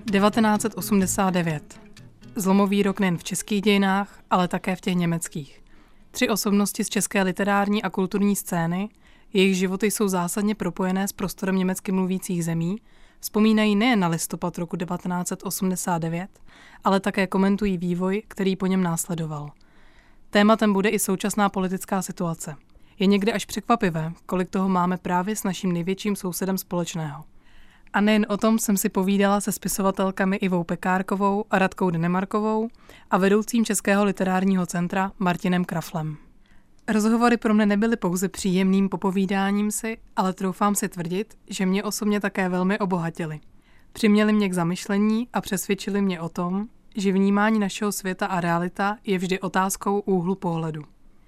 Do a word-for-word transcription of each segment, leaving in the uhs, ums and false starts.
devatenáct set osmdesát devět. Zlomový rok nejen v českých dějinách, ale také v těch německých. Tři osobnosti z české literární a kulturní scény, jejich životy jsou zásadně propojené s prostorem německy mluvících zemí, vzpomínají nejen na listopad roku devatenáct set osmdesát devět, ale také komentují vývoj, který po něm následoval. Tématem bude i současná politická situace. Je někdy až překvapivé, kolik toho máme právě s naším největším sousedem společného. A nejen o tom jsem si povídala se spisovatelkami Ivou Pekárkovou a Radkou Denemarkovou a vedoucím Českého literárního centra Martinem Kraflem. Rozhovory pro mne nebyly pouze příjemným popovídáním si, ale troufám si tvrdit, že mě osobně také velmi obohatily. Přiměli mě k zamyšlení a přesvědčili mě o tom, že vnímání našeho světa a realita je vždy otázkou úhlu pohledu.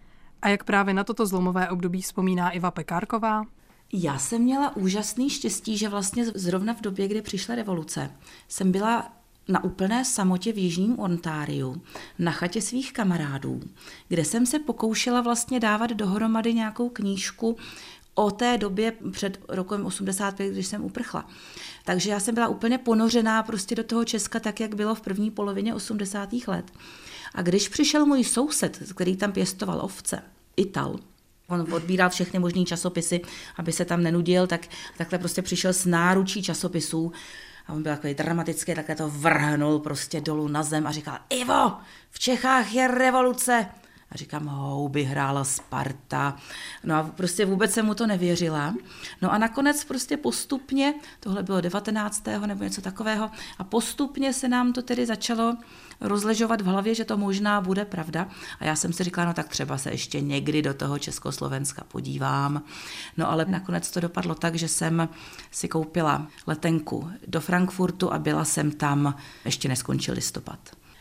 A jak právě na toto zlomové období vzpomíná Iva Pekárková? Já jsem měla úžasný štěstí, že vlastně zrovna v době, kdy přišla revoluce, jsem byla na úplné samotě v jižním Ontáriu, na chatě svých kamarádů, kde jsem se pokoušela vlastně dávat dohromady nějakou knížku o té době před rokem osmdesát pět, když jsem uprchla. Takže já jsem byla úplně ponořená prostě do toho Česka, tak jak bylo v první polovině osmdesátých let. A když přišel můj soused, který tam pěstoval ovce, Ital, on odbíral všechny možný časopisy, aby se tam nenudil, tak takhle prostě přišel s náručí časopisů a on byl takový dramatický, takhle to vrhnul prostě dolů na zem a říkal: Ivo, v Čechách je revoluce. A říkám, houby hrála Sparta. No a prostě vůbec jsem mu to nevěřila. No a nakonec prostě postupně, tohle bylo devatenáctého nebo něco takového, a postupně se nám to tedy začalo rozležovat v hlavě, že to možná bude pravda. A já jsem si říkala, no tak třeba se ještě někdy do toho Československa podívám. No ale nakonec to dopadlo tak, že jsem si koupila letenku do Frankfurtu a byla jsem tam, ještě neskončil listopad.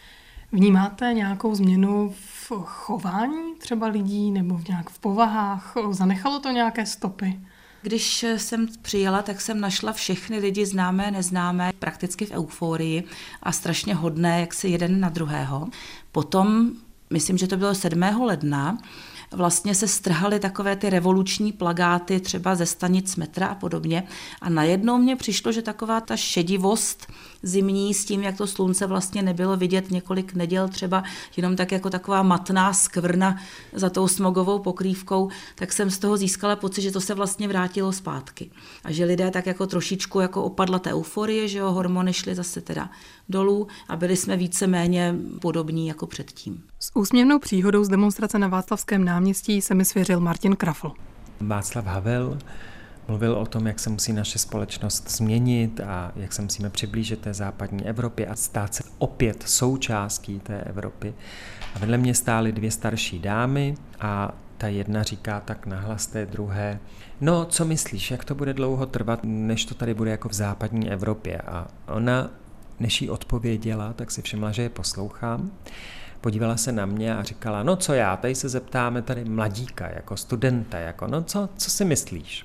Vnímáte nějakou změnu v chování třeba lidí nebo v nějak v povahách? Zanechalo to nějaké stopy? Když jsem přijela, tak jsem našla všechny lidi známé, neznámé, prakticky v euforii a strašně hodné, jak si jeden na druhého. Potom, myslím, že to bylo sedmého ledna, vlastně se strhaly takové ty revoluční plakáty třeba ze stanic metra a podobně a najednou mně přišlo, že taková ta šedivost zimní s tím, jak to slunce vlastně nebylo vidět několik neděl třeba jenom tak jako taková matná skvrna za tou smogovou pokrývkou, tak jsem z toho získala pocit, že to se vlastně vrátilo zpátky. A že lidé tak jako trošičku jako opadla ta euforie, že jo, hormony šly zase teda dolů a byli jsme víceméně podobní jako předtím. S úsměvnou příhodou z demonstrace na Václavském náměstí se mi svěřil Martin Krafl. Václav Havel mluvil o tom, jak se musí naše společnost změnit a jak se musíme přiblížit té západní Evropě a stát se opět součástí té Evropy. A vedle mě stály dvě starší dámy a ta jedna říká tak nahlas té druhé: no, co myslíš, jak to bude dlouho trvat, než to tady bude jako v západní Evropě? A ona, než jí odpověděla, tak si všimla, že je poslouchám. Podívala se na mě a říkala: no co já, tady se zeptáme tady mladíka, jako studenta, jako no co, co si myslíš?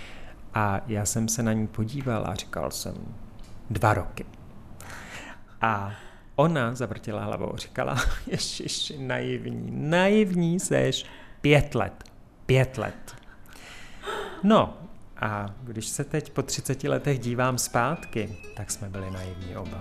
A já jsem se na ní podíval a říkal jsem: dva roky. A ona zavrtěla hlavou a říkala: ježiši, naivní, naivní seš, pět let, pět let. No a když se teď po třiceti letech dívám zpátky, tak jsme byli naivní oba.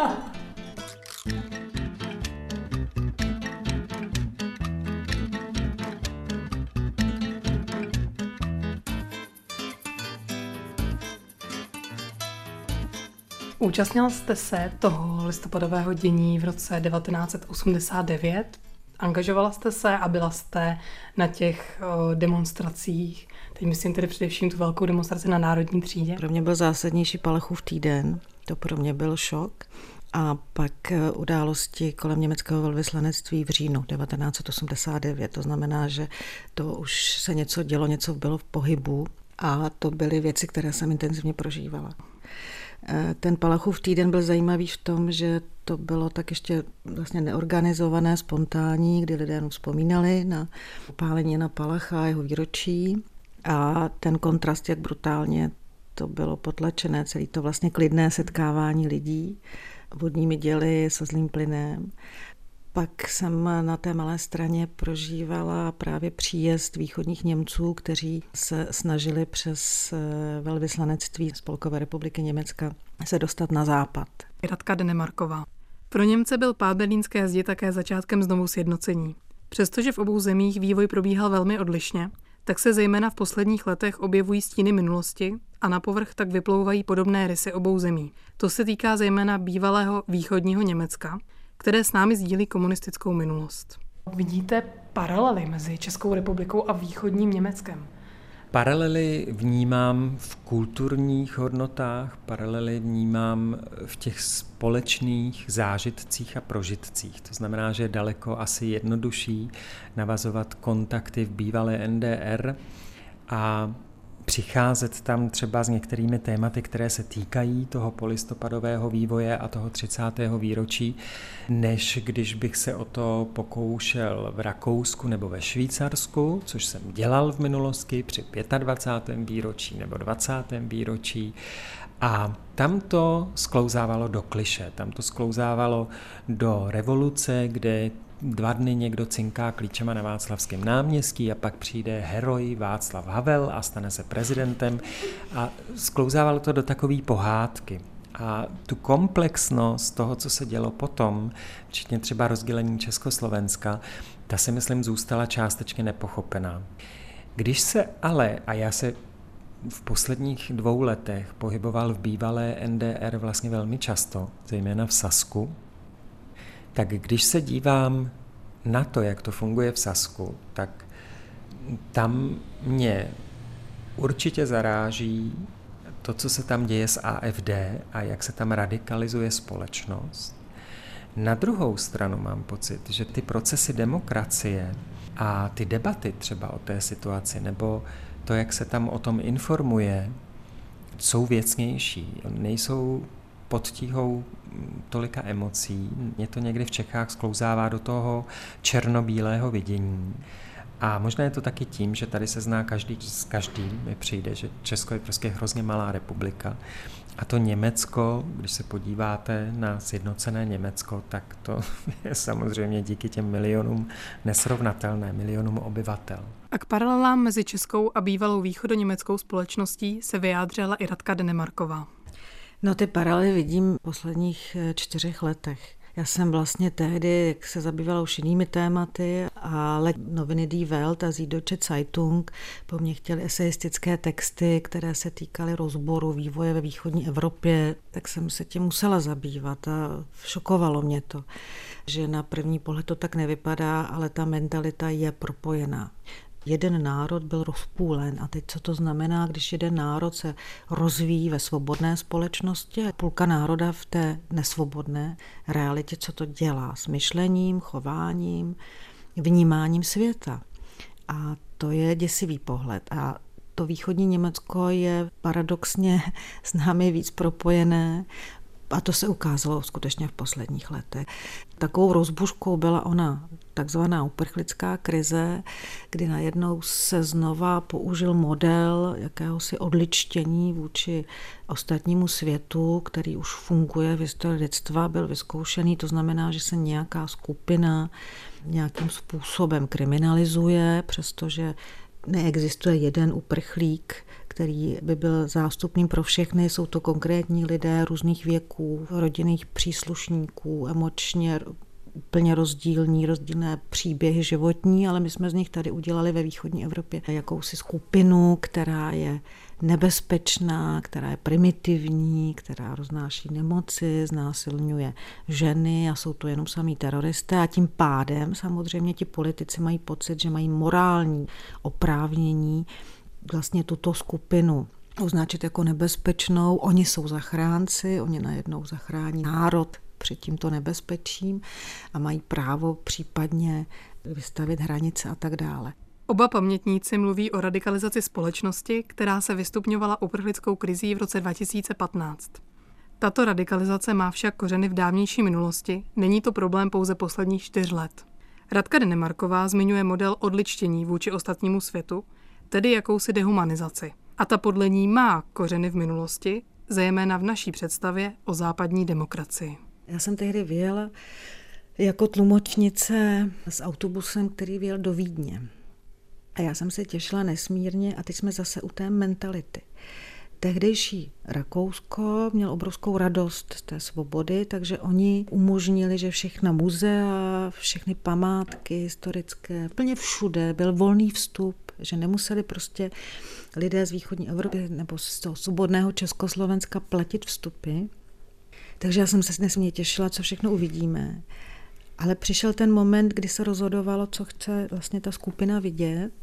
Účastnila jste se toho listopadového dění v roce devatenáct set osmdesát devět? Angažovala jste se a byla jste na těch demonstracích? Teď myslím tedy především tu velkou demonstraci na Národní třídě. Pro mě byl zásadnější Palachův týden, to pro mě byl šok. A pak události kolem německého velvyslanectví v říjnu devatenáct set osmdesát devět. To znamená, že to už se něco dělo, něco bylo v pohybu a to byly věci, které jsem intenzivně prožívala. Ten Palachův týden byl zajímavý v tom, že to bylo tak ještě vlastně neorganizované, spontánní, kdy lidé vzpomínali na upálení Jana Palacha a jeho výročí a ten kontrast, jak brutálně to bylo potlačené, celý to vlastně klidné setkávání lidí vodními děly se zlým plynem. Pak jsem na té malé straně prožívala právě příjezd východních Němců, kteří se snažili přes velvyslanectví Spolkové republiky Německa se dostat na západ. Radka Denemarková. Pro Němce byl pád berlínské zdi také začátkem znovu sjednocení. Přestože v obou zemích vývoj probíhal velmi odlišně, tak se zejména v posledních letech objevují stíny minulosti a na povrch tak vyplouvají podobné rysy obou zemí. To se týká zejména bývalého východního Německa, které s námi sdílí komunistickou minulost. Vidíte paralely mezi Českou republikou a východním Německem? Paralely vnímám v kulturních hodnotách, paralely vnímám v těch společných zážitcích a prožitcích. To znamená, že je daleko asi jednodušší navazovat kontakty v bývalé N D R a přicházet tam třeba s některými tématy, které se týkají toho polistopadového vývoje a toho třicátého výročí, než když bych se o to pokoušel v Rakousku nebo ve Švýcarsku, což jsem dělal v minulosti při dvacátém pátém výročí nebo dvacátém výročí. A tam to sklouzávalo do kliše, tam to sklouzávalo do revoluce, kde dva dny někdo cinká klíčema na Václavském náměstí a pak přijde heroj Václav Havel a stane se prezidentem a sklouzávalo to do takové pohádky. A tu komplexnost toho, co se dělo potom, včetně třeba rozdělení Československa, ta si myslím zůstala částečně nepochopená. Když se ale, a já se v posledních dvou letech pohyboval v bývalé N D R vlastně velmi často, zejména v Sasku, tak když se dívám na to, jak to funguje v Sasku, tak tam mě určitě zaráží to, co se tam děje s A F D a jak se tam radikalizuje společnost. Na druhou stranu mám pocit, že ty procesy demokracie a ty debaty třeba o té situaci, nebo to, jak se tam o tom informuje, jsou věcnější, nejsou pod tíhou tolika emocí. Mě to někdy v Čechách sklouzává do toho černobílého vidění. A možná je to taky tím, že tady se zná každý s každým, mi přijde, že Česko je prostě hrozně malá republika. A to Německo, když se podíváte na sjednocené Německo, tak to je samozřejmě díky těm milionům nesrovnatelné, milionům obyvatel. A k paralelám mezi českou a bývalou východoněmeckou společností se vyjádřila i Radka Denemarková. No ty paralely vidím v posledních čtyřech letech. Já jsem vlastně tehdy, jak se zabývala už jinými tématy, ale noviny Die Welt a Süddeutsche Zeitung po mně chtěly esejistické texty, které se týkaly rozboru vývoje ve východní Evropě, tak jsem se tím musela zabývat a šokovalo mě to, že na první pohled to tak nevypadá, ale ta mentalita je propojená. Jeden národ byl rozpůlen a teď co to znamená, když jeden národ se rozvíjí ve svobodné společnosti a půlka národa v té nesvobodné realitě, co to dělá s myšlením, chováním, vnímáním světa. A to je děsivý pohled. A to východní Německo je paradoxně s námi víc propojené, a to se ukázalo skutečně v posledních letech. Takovou rozbuškou byla ona takzvaná uprchlická krize, kdy najednou se znova použil model jakéhosi odličtění vůči ostatnímu světu, který už funguje v historii lidstva, byl vyzkoušený. To znamená, že se nějaká skupina nějakým způsobem kriminalizuje, přestože neexistuje jeden uprchlík, který by byl zástupným pro všechny. Jsou to konkrétní lidé různých věků, rodinných příslušníků, emočně úplně rozdílní, rozdílné příběhy životní, ale my jsme z nich tady udělali ve východní Evropě jakousi skupinu, která je nebezpečná, která je primitivní, která roznáší nemoci, znásilňuje ženy a jsou to jenom samý teroristé a tím pádem samozřejmě ti politici mají pocit, že mají morální oprávnění vlastně tuto skupinu označit jako nebezpečnou. Oni jsou zachránci, oni najednou zachrání národ před tímto nebezpečím a mají právo případně vystavit hranice a tak dále. Oba pamětníci mluví o radikalizaci společnosti, která se vystupňovala uprchlickou krizí v roce dva tisíce patnáct. Tato radikalizace má však kořeny v dávnější minulosti, není to problém pouze posledních čtyř let. Radka Denemarková zmiňuje model odličtění vůči ostatnímu světu, tedy jakousi dehumanizaci. A ta podle ní má kořeny v minulosti, zejména v naší představě o západní demokracii. Já jsem tehdy vyjela jako tlumočnice s autobusem, který vyjel do Vídně. A já jsem se těšila nesmírně a teď jsme zase u té mentality. tehdejší Rakousko mělo obrovskou radost z té svobody, takže oni umožnili, že všechna muzea, všechny památky historické, plně všude byl volný vstup, že nemuseli prostě lidé z východní Evropy nebo z toho svobodného Československa platit vstupy. Takže já jsem se nesmírně těšila, co všechno uvidíme. Ale přišel ten moment, kdy se rozhodovalo, co chce vlastně ta skupina vidět.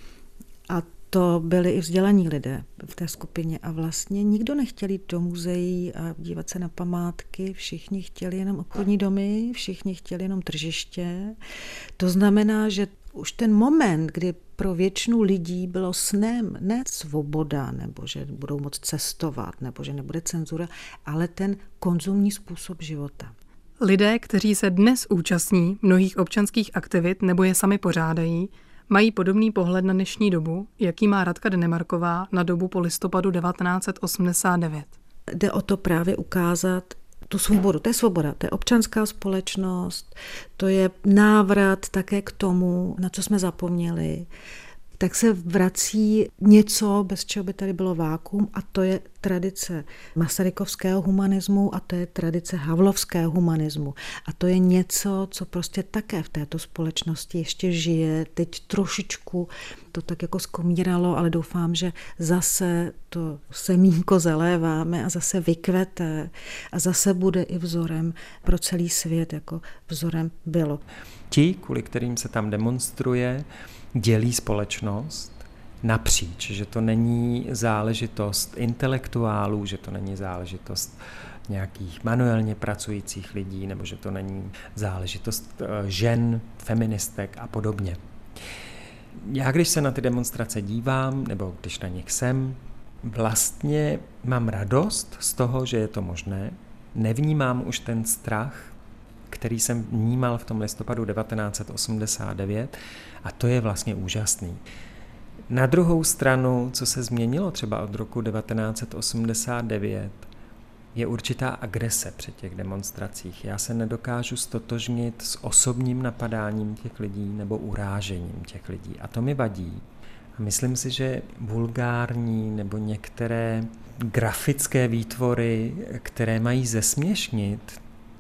A to byli i vzdělaní lidé v té skupině. A vlastně nikdo nechtěl jít do muzeí a dívat se na památky. Všichni chtěli jenom obchodní domy, všichni chtěli jenom tržiště. To znamená, že už ten moment, kdy pro většinu lidí bylo snem ne svoboda, nebo že budou moct cestovat, nebo že nebude cenzura, ale ten konzumní způsob života. Lidé, kteří se dnes účastní mnohých občanských aktivit nebo je sami pořádají, mají podobný pohled na dnešní dobu, jaký má Radka Denemarková na dobu po listopadu devatenáct set osmdesát devět. Jde o to právě ukázat tu svobodu. To je svoboda, to je občanská společnost, to je návrat také k tomu, na co jsme zapomněli. Tak se vrací něco, bez čeho by tady bylo vákuum, a to je tradice masarykovského humanismu a to je tradice havlovského humanismu. A to je něco, co prostě také v této společnosti ještě žije. Teď trošičku to tak jako skomíralo, ale doufám, že zase to semínko zaléváme a zase vykvete a zase bude i vzorem pro celý svět, jako vzorem bylo. Ti, kvůli kterým se tam demonstruje, dělí společnost napříč, že to není záležitost intelektuálů, že to není záležitost nějakých manuálně pracujících lidí, nebo že to není záležitost žen, feministek a podobně. Já, když se na ty demonstrace dívám, nebo když na nich jsem, vlastně mám radost z toho, že je to možné. Nevnímám už ten strach, který jsem vnímal v tom listopadu devatenáct set osmdesát devět, a to je vlastně úžasný. Na druhou stranu, co se změnilo třeba od roku devatenáct set osmdesát devět, je určitá agrese při těch demonstracích. Já se nedokážu stotožnit s osobním napadáním těch lidí nebo urážením těch lidí. A to mi vadí. A myslím si, že vulgární nebo některé grafické výtvory, které mají zesměšnit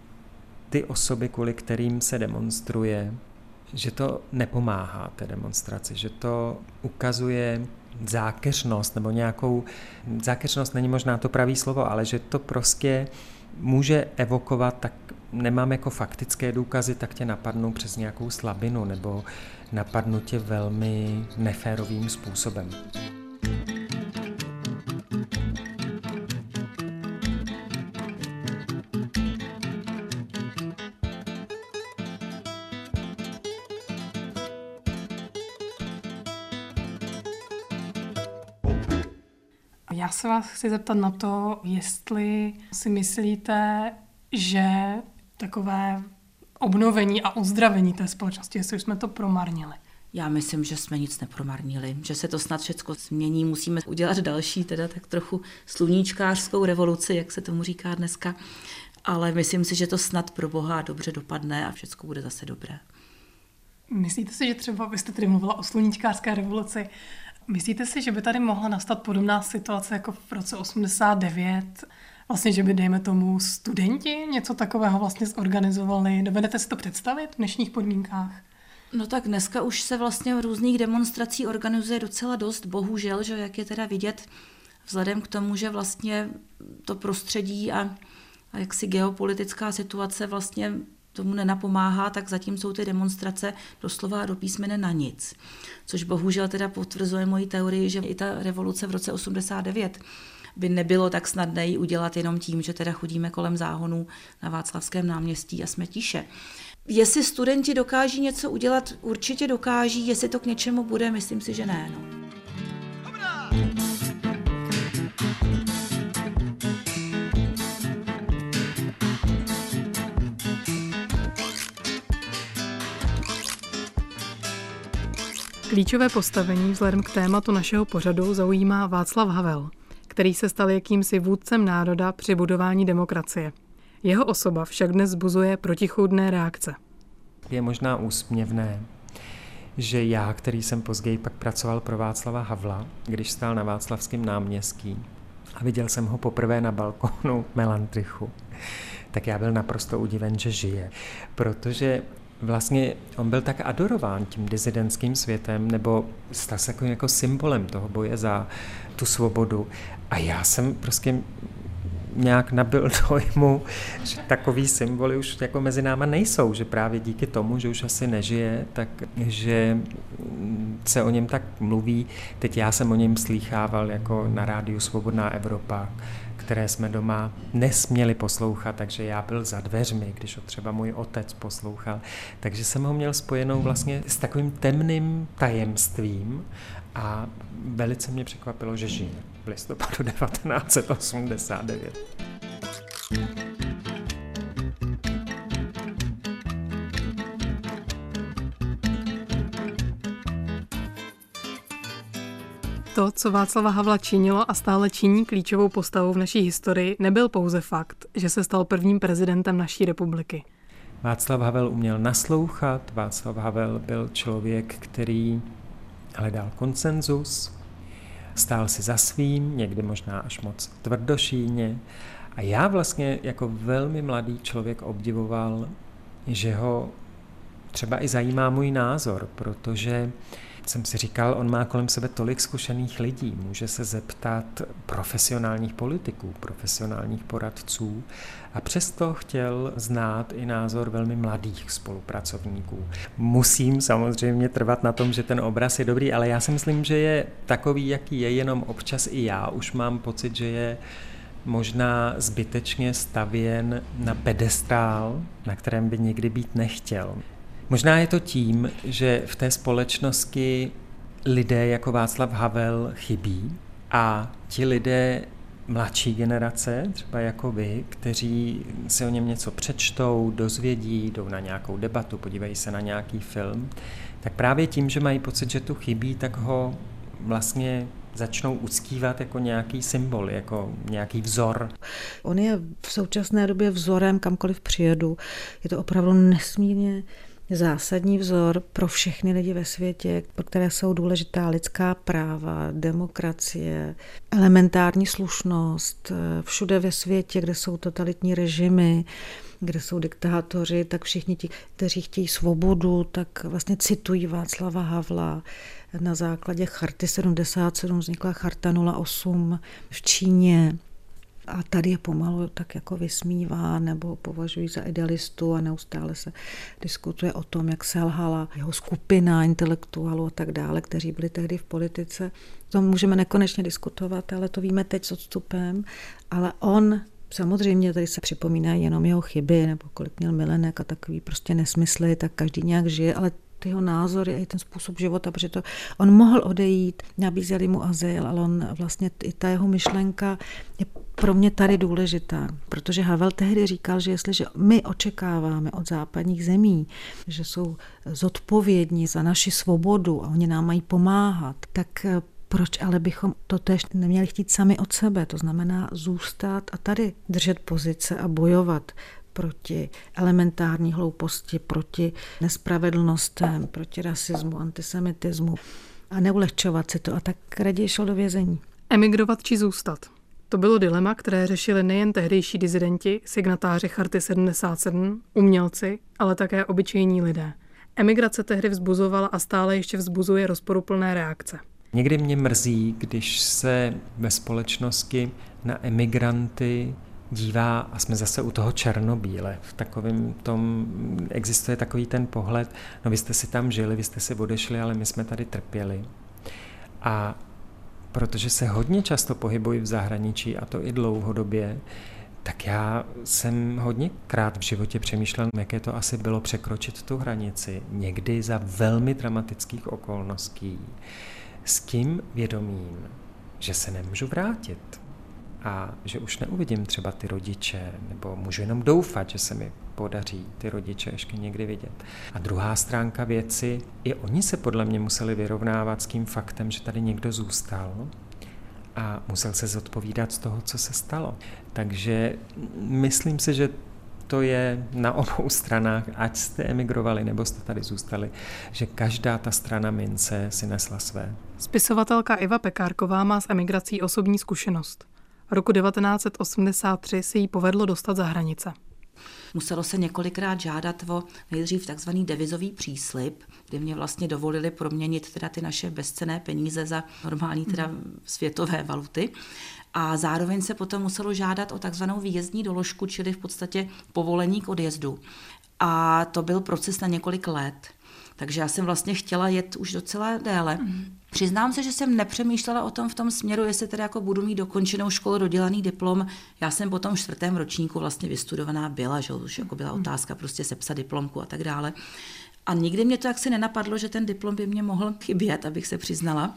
ty osoby, kvůli kterým se demonstruje, že to nepomáhá té demonstraci, že to ukazuje zákeřnost nebo nějakou, zákeřnost není možná to pravý slovo, ale že to prostě může evokovat, tak nemám jako faktické důkazy, tak tě napadnou přes nějakou slabinu nebo napadnu tě velmi neférovým způsobem. Já se vás chci zeptat na to, jestli si myslíte, že takové obnovení a uzdravení té společnosti, jestli už jsme to promarnili. Já myslím, že jsme nic nepromarnili, že se to snad všechno změní, musíme udělat další, teda tak trochu sluníčkářskou revoluci, jak se tomu říká dneska, ale myslím si, že to snad pro Boha dobře dopadne a všechno bude zase dobré. Myslíte si, že třeba, vy jste tady mluvila o sluníčkářské revoluci, myslíte si, že by tady mohla nastat podobná situace jako v roce osmdesát devět? Vlastně, že by, dejme tomu, studenti něco takového vlastně zorganizovali? Dovedete si to představit v dnešních podmínkách? No tak dneska už se vlastně v různých demonstrací organizuje docela dost, bohužel, že jak je teda vidět, vzhledem k tomu, že vlastně to prostředí a, a jaksi geopolitická situace vlastně tomu nenapomáhá, tak zatím jsou ty demonstrace doslova a do písmene na nic. Což bohužel teda potvrzuje moji teorii, že i ta revoluce v roce osmdesát devět by nebylo tak snadné ji udělat jenom tím, že teda chodíme kolem záhonů na Václavském náměstí a jsme tiše. Jestli studenti dokáží něco udělat, určitě dokáží, jestli to k něčemu bude, myslím si, že ne. No. Klíčové postavení vzhledem k tématu našeho pořadu zaujímá Václav Havel, který se stal jakýmsi vůdcem národa při budování demokracie. Jeho osoba však dnes vzbuzuje protichůdné reakce. Je možná úsměvné, že já, který jsem později pak pracoval pro Václava Havla, když stál na Václavském náměstí, a viděl jsem ho poprvé na balkónu Melantrichu, tak já byl naprosto udiven, že žije, protože vlastně on byl tak adorován tím disidentským světem, nebo stal se takovým jako symbolem toho boje za tu svobodu. A já jsem prostě nějak nabyl dojmu, že takový symboly už jako mezi náma nejsou, že právě díky tomu, že už asi nežije, tak že se o něm tak mluví. Teď já jsem o něm slýchával jako na rádiu Svobodná Evropa, které jsme doma nesměli poslouchat, takže já byl za dveřmi, když ho třeba můj otec poslouchal. Takže jsem ho měl spojenou vlastně s takovým temným tajemstvím a velice mě překvapilo, že žije v listopadu devatenáct set osmdesát devět. To, co Václava Havla činilo a stále činí klíčovou postavou v naší historii, nebyl pouze fakt, že se stal prvním prezidentem naší republiky. Václav Havel uměl naslouchat, Václav Havel byl člověk, který hledal konsenzus, stál si za svým, někdy možná až moc tvrdošíjně. A já vlastně jako velmi mladý člověk obdivoval, že ho třeba i zajímá můj názor, protože jsem si říkal, on má kolem sebe tolik zkušených lidí, může se zeptat profesionálních politiků, profesionálních poradců a přesto chtěl znát i názor velmi mladých spolupracovníků. Musím samozřejmě trvat na tom, že ten obraz je dobrý, ale já si myslím, že je takový, jaký je, jenom občas i já už mám pocit, že je možná zbytečně stavěn na pedestál, na kterém by nikdy být nechtěl. Možná je to tím, že v té společnosti lidé jako Václav Havel chybí a ti lidé mladší generace, třeba jako vy, kteří si o něm něco přečtou, dozvědí, jdou na nějakou debatu, podívají se na nějaký film, tak právě tím, že mají pocit, že tu chybí, tak ho vlastně začnou uctívat jako nějaký symbol, jako nějaký vzor. On je v současné době vzorem, kamkoliv přijedu. Je to opravdu nesmírně zásadní vzor pro všechny lidi ve světě, pro které jsou důležitá lidská práva, demokracie, elementární slušnost. Všude ve světě, kde jsou totalitní režimy, kde jsou diktátoři, tak všichni ti, kteří chtějí svobodu, tak vlastně citují Václava Havla. Na základě Charty sedmdesát sedm vznikla Charta nula osm v Číně. A tady je pomalu tak jako vysmívá nebo považují za idealistu a neustále se diskutuje o tom, jak selhala jeho skupina intelektuálů a tak dále, kteří byli tehdy v politice. To můžeme nekonečně diskutovat, ale to víme teď s odstupem. Ale on, samozřejmě tady se připomínají jenom jeho chyby, nebo kolik měl milenek a takový prostě nesmysly, tak každý nějak žije, ale ty jeho názory a i ten způsob života, protože to, on mohl odejít, nabízeli mu azyl, ale on vlastně i ta jeho myšlenka je pro mě tady důležitá, protože Havel tehdy říkal, že jestliže my očekáváme od západních zemí, že jsou zodpovědní za naši svobodu a oni nám mají pomáhat, tak proč ale bychom to též neměli chtít sami od sebe, to znamená zůstat a tady držet pozice a bojovat proti elementární hlouposti, proti nespravedlnostem, proti rasismu, antisemitismu a neulehčovat si to. A tak raději šel do vězení. Emigrovat či zůstat? To bylo dilema, které řešili nejen tehdejší disidenti, signatáři Charty sedmdesát sedm, umělci, ale také obyčejní lidé. Emigrace tehdy vzbuzovala a stále ještě vzbuzuje rozporuplné reakce. Někdy mě mrzí, když se ve společnosti na emigranty dívá, a jsme zase u toho černobíle, v takovém tom existuje takový ten pohled, no vy jste si tam žili, vy jste si odešli, ale my jsme tady trpěli. A protože se hodně často pohybuji v zahraničí, a to i dlouhodobě, tak já jsem hodněkrát v životě přemýšlel, jaké to asi bylo překročit tu hranici, někdy za velmi dramatických okolností, s tím vědomím, že se nemůžu vrátit a že už neuvidím třeba ty rodiče, nebo můžu jenom doufat, že se mi podaří ty rodiče ještě někdy vidět. A druhá stránka věci, i oni se podle mě museli vyrovnávat s tím faktem, že tady někdo zůstal a musel se zodpovídat z toho, co se stalo. Takže myslím si, že to je na obou stranách, ať jste emigrovali nebo jste tady zůstali, že každá ta strana mince si nesla své. Spisovatelka Iva Pekárková má s emigrací osobní zkušenost. Roku devatenáct set osmdesát tři se jí povedlo dostat za hranice. Muselo se několikrát žádat o nejdřív takzvaný devizový příslib, kdy mě vlastně dovolili proměnit teda ty naše bezcenné peníze za normální teda světové valuty. A zároveň se potom muselo žádat o takzvanou výjezdní doložku, čili v podstatě povolení k odjezdu. A to byl proces na několik let. Takže já jsem vlastně chtěla jet už docela déle. Mm. Přiznám se, že jsem nepřemýšlela o tom v tom směru, jestli teda jako budu mít dokončenou školu, dodělaný diplom. Já jsem po tom čtvrtém ročníku vlastně vystudovaná byla, že už jako byla otázka prostě sepsat diplomku a tak dále. A nikdy mě to jaksi nenapadlo, že ten diplom by mě mohl chybět, abych se přiznala.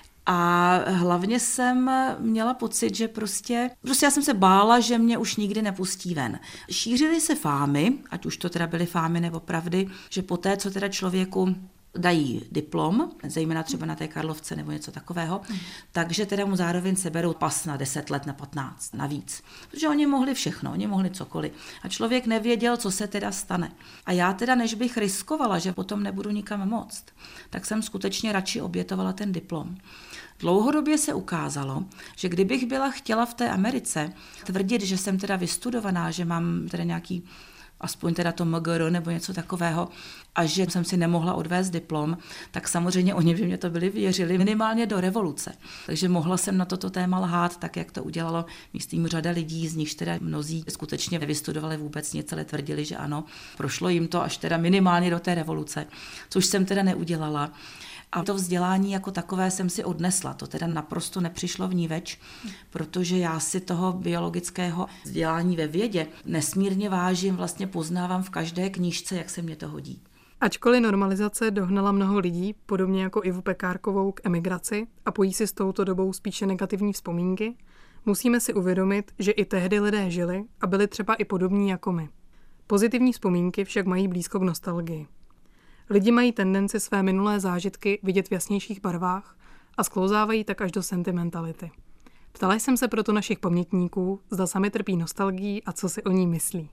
A hlavně jsem měla pocit, že prostě, prostě já jsem se bála, že mě už nikdy nepustí ven. Šířily se fámy, ať už to teda byly fámy nebo pravdy, že poté, co teda člověku dají diplom, zejména třeba na té Karlovce nebo něco takového, mm. takže teda mu zároveň seberou pas na deset let, na patnáct, navíc. Protože oni mohli všechno, oni mohli cokoliv. A člověk nevěděl, co se teda stane. A já teda, než bych riskovala, že potom nebudu nikam moct, tak jsem skutečně radši obětovala ten diplom. Dlouhodobě se ukázalo, že kdybych byla chtěla v té Americe tvrdit, že jsem teda vystudovaná, že mám teda nějaký aspoň teda to M G R nebo něco takového, a že jsem si nemohla odvést diplom, tak samozřejmě oni by mě to byli věřili minimálně do revoluce. Takže mohla jsem na toto téma lhát, tak jak to udělalo myslím řada lidí, z nichž teda mnozí skutečně nevystudovali vůbec nic, ale tvrdili, že ano. Prošlo jim to až teda minimálně do té revoluce, což jsem teda neudělala. A to vzdělání jako takové jsem si odnesla. To teda naprosto nepřišlo vníveč, protože já si toho biologického vzdělání ve vědě nesmírně vážím, vlastně poznávám v každé knížce, jak se mě to hodí. Ačkoliv normalizace dohnala mnoho lidí, podobně jako Ivu Pekárkovou, k emigraci a pojí si s touto dobou spíše negativní vzpomínky, musíme si uvědomit, že i tehdy lidé žili a byli třeba i podobní jako my. Pozitivní vzpomínky však mají blízko k nostalgii. Lidi mají tendenci své minulé zážitky vidět v jasnějších barvách a sklouzávají tak až do sentimentality. Ptala jsem se proto našich pamětníků, zda sami trpí nostalgií a co si o ní myslí.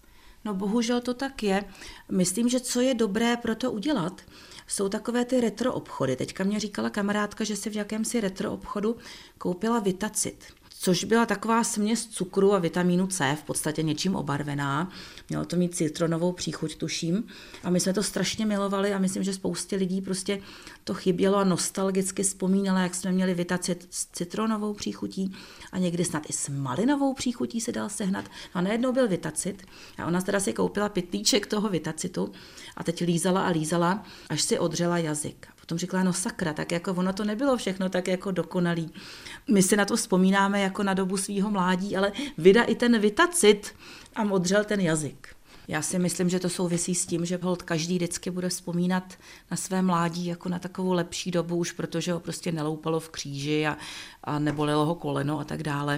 No bohužel to tak je. Myslím, že co je dobré pro to udělat, jsou takové ty retro obchody. Teďka mě říkala kamarádka, že si v jakémsi retro obchodu koupila Vitacit, což byla taková směs cukru a vitamínu C, v podstatě něčím obarvená. Mělo to mít citronovou příchuť, tuším. A my jsme to strašně milovali a myslím, že spoustě lidí prostě to chybělo a nostalgicky vzpomínala, jak jsme měli Vitacit s citronovou příchutí a někdy snad i s malinovou příchutí se dal sehnat. A najednou byl Vitacit a ona teda si koupila pytlíček toho Vitacitu a teď lízala a lízala, až si odřela jazyk. Potom říkala, no sakra, tak jako ono to nebylo všechno tak jako dokonalý. My si na to vzpomínáme jako na dobu svýho mládí, ale vida i ten Vitacit a odřel ten jazyk. Já si myslím, že to souvisí s tím, že holt každý vždycky bude vzpomínat na své mládí jako na takovou lepší dobu, už protože ho prostě neloupalo v kříži a, a nebolelo ho koleno a tak dále.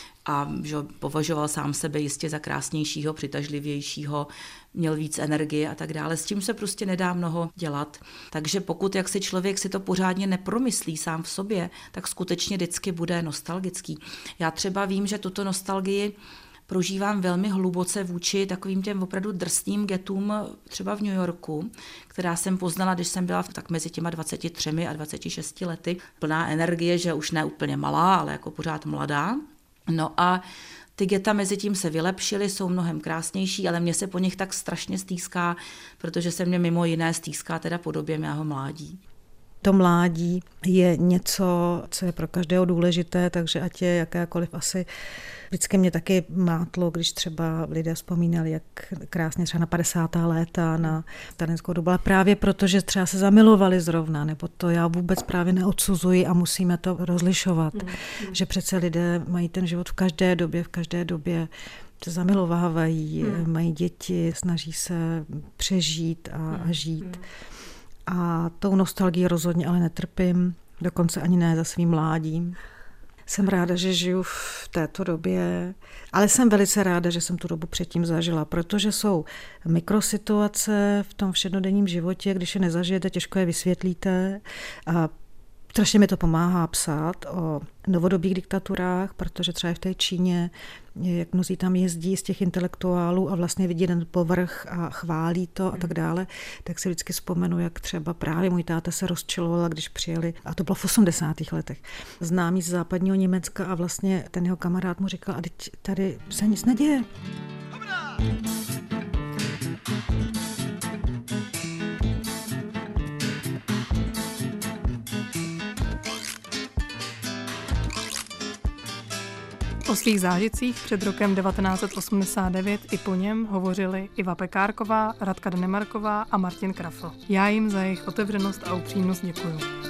A že považoval sám sebe jistě za krásnějšího, přitažlivějšího, měl víc energie a tak dále. S tím se prostě nedá mnoho dělat. Takže pokud jak si člověk si to pořádně nepromyslí sám v sobě, tak skutečně vždycky bude nostalgický. Já třeba vím, že tuto nostalgii prožívám velmi hluboce vůči takovým těm opravdu drsným getům třeba v New Yorku, která jsem poznala, když jsem byla tak mezi těma dvaceti třemi a dvaceti šesti lety. Plná energie, že už ne úplně malá, ale jako pořád mladá. No a ty geta mezi tím se vylepšily, jsou mnohem krásnější, ale mě se po nich tak strašně stýská, protože se mě mimo jiné stýská teda podobě mého mládí. To mládí je něco, co je pro každého důležité, takže ať je jakékoliv asi. Vždycky mě taky mátlo, když třeba lidé vzpomínali, jak krásně třeba na padesátá léta, na studentskou dobu, ale právě proto, že třeba se zamilovali zrovna, nebo to já vůbec právě neodsuzuji a musíme to rozlišovat, mm. že přece lidé mají ten život v každé době, v každé době se zamilovávají, mm. mají děti, snaží se přežít a, mm. a žít. Mm. A tou nostalgií rozhodně ale netrpím, dokonce ani ne za svým mládím. Jsem ráda, že žiju v této době, ale jsem velice ráda, že jsem tu dobu předtím zažila, protože jsou mikrosituace v tom všednodenním životě, když je nezažijete, těžko je vysvětlíte a Strašně mi to pomáhá psát o novodobých diktaturách, protože třeba v té Číně, jak mnozí tam jezdí z těch intelektuálů a vlastně vidí ten povrch a chválí to a tak dále, tak si vždycky vzpomenu, jak třeba právě můj táta se rozčilovala, když přijeli, a to bylo v osmdesátých letech, známý z západního Německa a vlastně ten jeho kamarád mu říkal, a teď tady se nic neděje. O svých zážitcích před rokem devatenáct set osmdesát devět i po něm hovořili Iva Pekárková, Radka Denemarková a Martin Krafl. Já jim za jejich otevřenost a upřímnost děkuju.